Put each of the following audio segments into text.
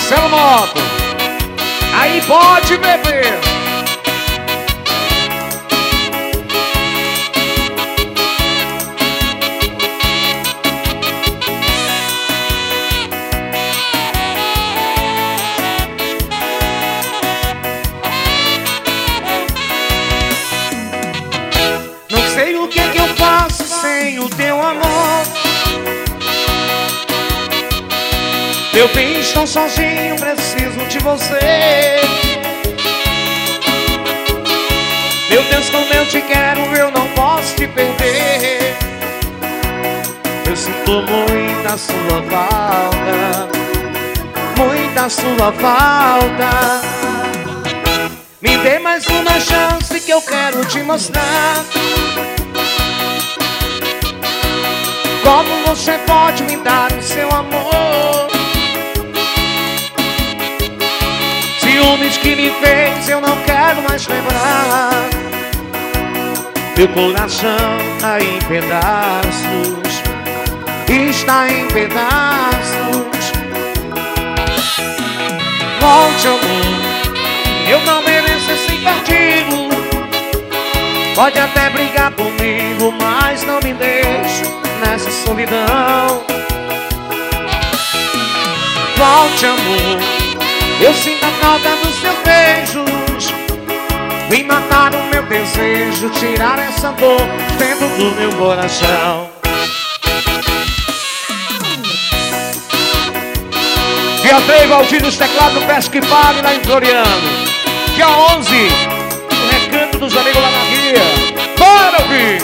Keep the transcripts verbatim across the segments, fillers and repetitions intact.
Marcelo Moto. Aí pode beber. Não sei o que que eu faço sem o teu amor. Meu bem, estou sozinho, preciso de você. Meu Deus, como eu te quero, eu não posso te perder. Eu sinto muita sua falta, muita sua falta. Me dê mais uma chance que eu quero te mostrar como você pode me dar o seu amor. Ciúmes que me fez, eu não quero mais lembrar. Meu coração tá em pedaços, está em pedaços. Volte, amor, eu não mereço esse castigo. Pode até brigar comigo, mas não me deixe nessa solidão. Volte, amor, eu sinto a falta dos seus beijos. Vem matar o meu desejo, tirar essa dor dentro do meu coração. Dia três, Valdir nos teclados, Pesca e Pague lá em Floriano. Dia onze, o Recanto dos Amigos lá na Guia. Bora ouvir!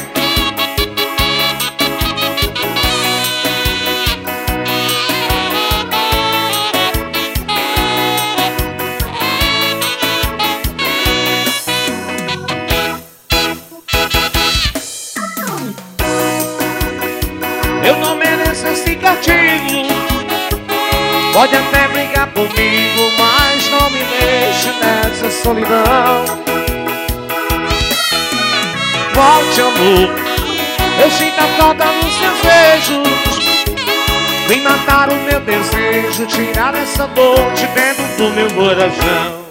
Eu não mereço esse castigo. Pode até brigar comigo, mas não me deixe nessa solidão. Volte, amor, eu sinto a falta dos seus beijos. Vem matar o meu desejo, tirar essa dor de dentro do meu coração.